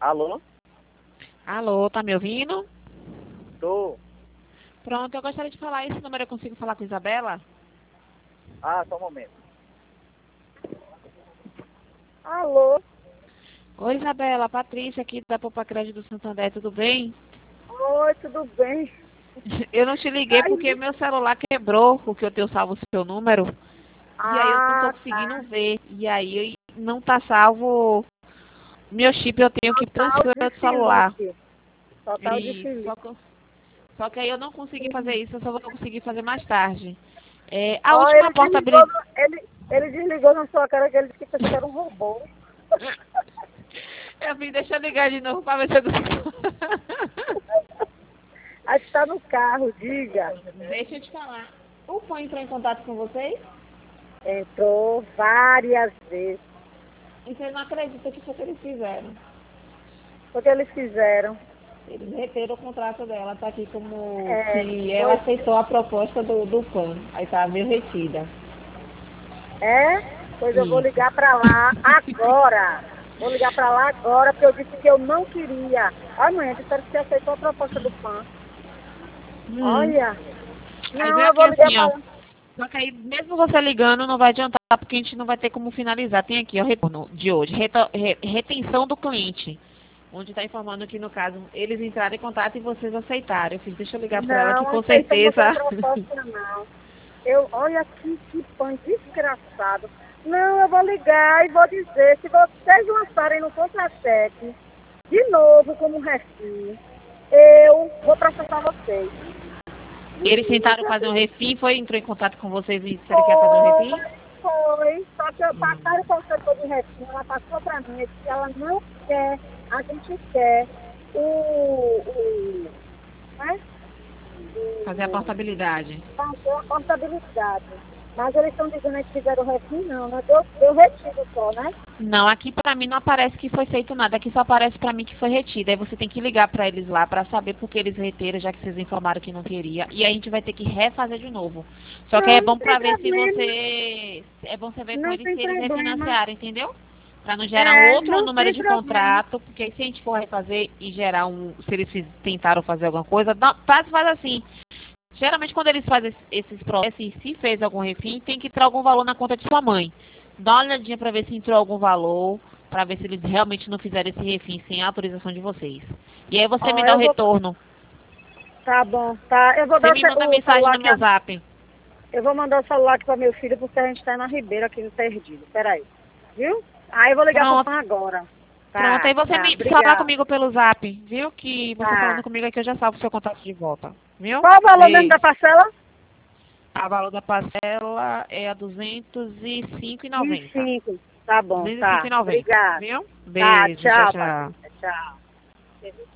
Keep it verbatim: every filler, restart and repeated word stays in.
Alô? Alô, tá me ouvindo? Tô. Pronto, eu gostaria de falar esse número, eu consigo falar com Isabela? Ah, só um momento. Alô? Oi, Isabela, Patrícia aqui da Poupa Crédito do Santander, tudo bem? Oi, tudo bem? Eu não te liguei Ai, porque meu celular quebrou, porque eu tenho salvo o seu número, e aí eu não tô ah, conseguindo tá. ver, e aí não tá salvo meu chip, eu tenho que Total transferir de o celular. Felipe. Total de E só Felipe. que, só que aí eu não consegui fazer isso, eu só vou conseguir fazer mais tarde. É, a Ó, última ele desligou, portabilidade... no- ele, ele desligou na sua cara que ele disse que pensou que era um robô. Eu vim, deixa eu ligar de novo pra ver se eu consigo. Acho que tá no carro, diga. Deixa eu te falar. O Fã entrou em contato com vocês? Entrou várias vezes. E você não acredita que foi o que eles fizeram. O que eles fizeram? Eles reteram o contrato dela, tá aqui como É, que ela foi, aceitou a proposta do, do Fã. Aí tá meio retida. é? Pois eu vou Isso. ligar pra lá agora. Vou ligar pra lá agora, porque eu disse que eu não queria. Olha, mãe, disseram que você aceitou a proposta do PAN. Hum. Olha. Aí Não, vem eu aqui vou ligar assim, pra ó. lá. Só que aí, mesmo você ligando, não vai adiantar, porque a gente não vai ter como finalizar. Tem aqui, ó, o retorno de hoje. Reto- re- retenção do cliente. Onde está informando que, no caso, eles entraram em contato e vocês aceitaram. Eu fiz, deixa eu ligar para ela, que Não, com aceitamos a certeza... proposta, não. Eu, olha que, que PAN desgraçado. Não, eu vou ligar e vou dizer, se vocês lançarem no contra-cheque, de novo como refém, eu vou processar vocês. Eles Menina, tentaram você fazer um acredita? refim, foi? Entrou em contato com vocês e disseram que ia fazer um Foi, refim? foi. Só que eu Hum. passaram para o setor de refém, ela passou para mim que ela não quer, a gente quer o, o, né? Fazer a o portabilidade. fazer a portabilidade. Mas eles estão dizendo que fizeram o refém, não, né? Deu, deu retido só, né? Não, aqui pra mim não aparece que foi feito nada. Aqui só aparece pra mim que foi retido. Aí você tem que ligar pra eles lá pra saber por que eles reteram, já que vocês informaram que não queria. E aí a gente vai ter que refazer de novo. Só que aí é Não, não bom tem pra ver se problema. você... É bom você ver com Não eles tem se eles problema. refinanciaram, entendeu? Pra não gerar um É, outro não número tem de problema. contrato. Porque aí se a gente for refazer e gerar um... Se eles fiz- tentaram fazer alguma coisa, dá- faz, faz assim. Geralmente, quando eles fazem esses processos e se fez algum refim, tem que entrar algum valor na conta de sua mãe. Dá uma olhadinha para ver se entrou algum valor, para ver se eles realmente não fizeram esse refim sem a autorização de vocês. E aí você me Ó, dá o eu vou. retorno. Tá bom, tá. Eu vou Você dar o, me ce- manda o mensagem celular no aqui. meu zap. Eu vou mandar o celular aqui para meu filho, porque a gente está na Ribeira, aqui no Perdido. Peraí. Viu? Aí eu vou ligar pro Pronto, PAN agora. pronto. Tá, Aí você tá. me fala Obrigada. comigo pelo zap, viu? Que você falando Tá. comigo aqui eu já salvo o seu contato de volta. Viu? Qual o valor mesmo da Beijo. parcela? A valor da parcela é a duzentos e cinco e vinte e noventa. cinco. Tá bom, duzentos e cinco tá. e noventa, Obrigada. viu? Tá, Beijo, tchau, tchau, tchau. Patrícia. Tchau.